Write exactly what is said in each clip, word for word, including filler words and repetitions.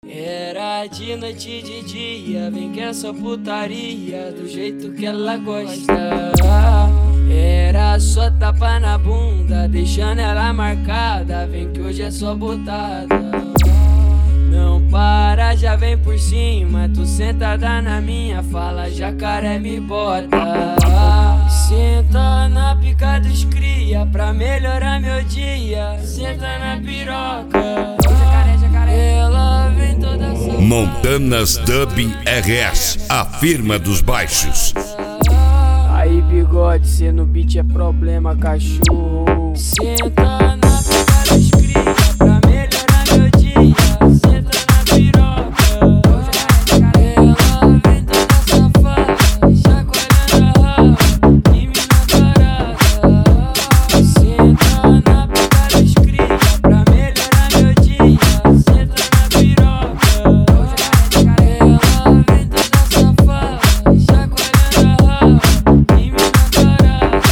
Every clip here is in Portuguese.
Era de noite e de dia, vem que é só putaria, do jeito que ela gosta. Era só tapa na bunda, deixando ela marcada, vem que hoje é só botada. Não para, já vem por cima, tu sentada na minha fala, jacaré me bota. Senta na pica dos cria, pra melhorar meu dia, senta na piroca. Ela vem toda safada. Montanas Dub R S, a firma dos baixos. Aí bigode, cê no beat é problema, cachorro. Senta na pica dos cria, pra melhorar meu dia, senta na piroca. Ela vem toda safada, chacoalhando a raba, e me na parada. Senta na pica dos cria, pra melhorar meu dia, senta na piroca. Ela vem toda safada, chacoalhando a raba, e me na parada.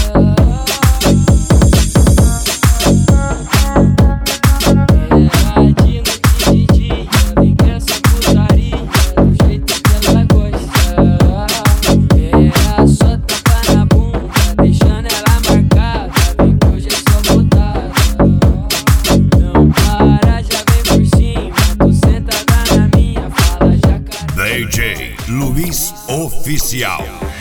Era de noite e de dia, vem que essa putaria, do jeito que ela gosta. Era só tapa na bunda, deixando ela marcada, vem que hoje é só botada. Não para, já vem por cima, tu sentada na minha fala, jacaré. D J Luiz Oficial.